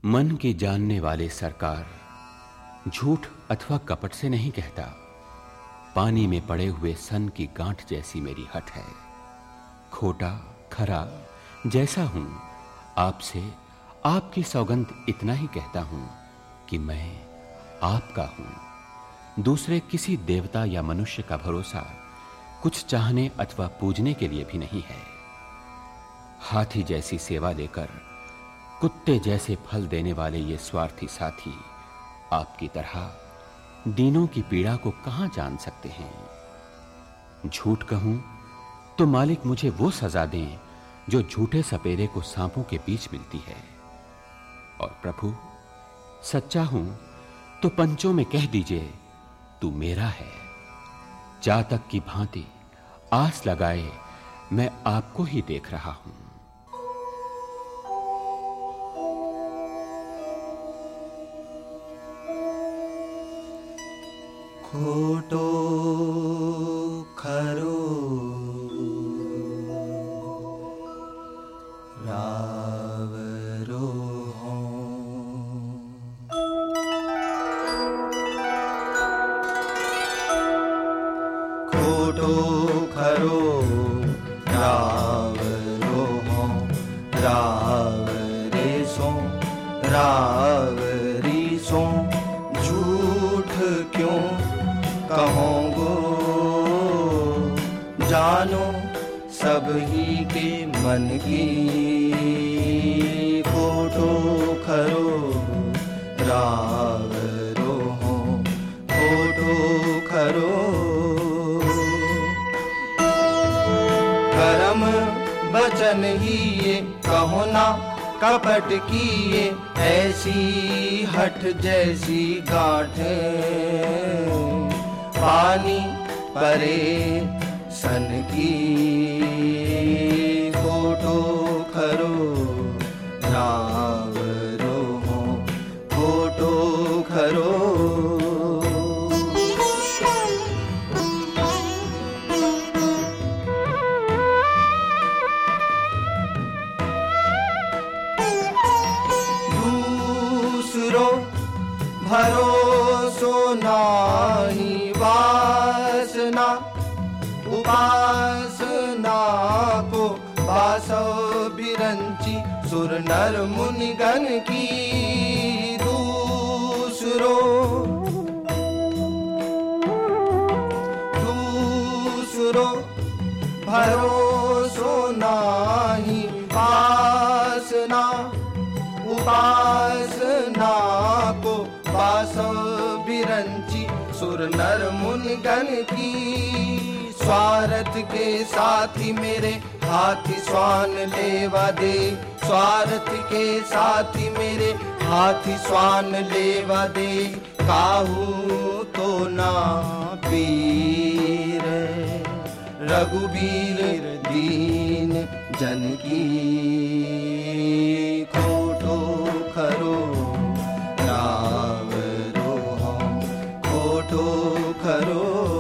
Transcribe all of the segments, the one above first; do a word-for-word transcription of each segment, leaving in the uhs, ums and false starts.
मन के जानने वाले सरकार झूठ अथवा कपट से नहीं कहता। पानी में पड़े हुए सन की गांठ जैसी मेरी हट है। खोटा खरा जैसा हूं, आपसे आपकी सौगंध इतना ही कहता हूं कि मैं आपका हूं। दूसरे किसी देवता या मनुष्य का भरोसा कुछ चाहने अथवा पूजने के लिए भी नहीं है। हाथी जैसी सेवा लेकर कुत्ते जैसे फल देने वाले ये स्वार्थी साथी आपकी तरह दीनों की पीड़ा को कहां जान सकते हैं। झूठ कहूं तो मालिक मुझे वो सजा दें जो झूठे सपेरे को सांपों के बीच मिलती है। और प्रभु सच्चा हूं तो पंचों में कह दीजिए तू मेरा है। जातक की भांति आस लगाए मैं आपको ही देख रहा हूं। खोटो खरो रावरो खोटो खरो रावरो रावरे सो रावरी सो झूठ क्यों कहोगो जानो सब ही के मन की। खोटो खरो रावरो हो खोटो खरो कर्म वचन ही ये कहो ना कपट किए ऐसी हठ जैसी गांठ पानी परे सन की। खोटो खरो रावरो हो खोटो खरो दूसरो भरोसो नाही वासना उपासना को बासो बिरंची सुर नर मुनिगण की। दूसरो दूसरो भरोसो नाही वासना उपासना को बासो बिरंची सुर नर मुनिगण की। स्वार्थ के साथी मेरे हाथी स्वान लेवा दे। स्वार्थ के साथी मेरे हाथी स्वान लेवा दे। काहू तो ना पीर रघुबीर दीन जन की। खोटो खरो रावरो खोटो खरो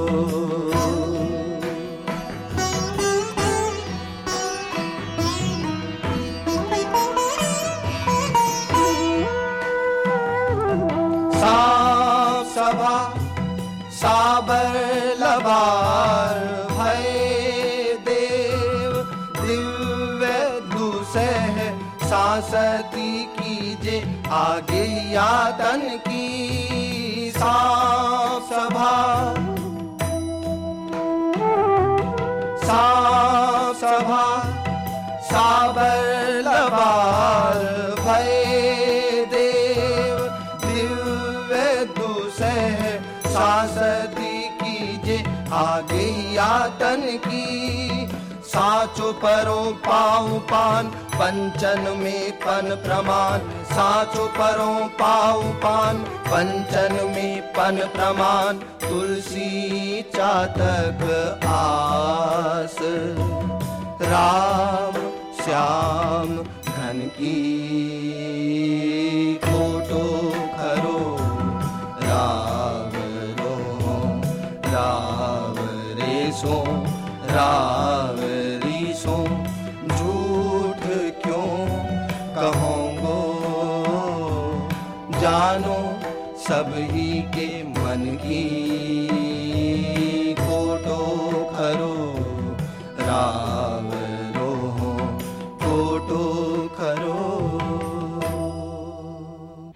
सभा साबर लबार भय देव दिव्य दुसह सासती कीजे आगे यातन की। साफ सभा साफ सभा साबर लबार भय देव दिव्य दुसह सासती कीजे आगे यातन की। साचो परो पाऊ पान पंचन में पन प्रमाण। साचो परो पाऊ पान पंचन में पन प्रमाण। तुलसी चातक आस राम श्याम घन की। खोटो खरो रावरो रावरे सो रावरी सो झूठ क्यों कहोगो जानो सब ही के मन की खोटों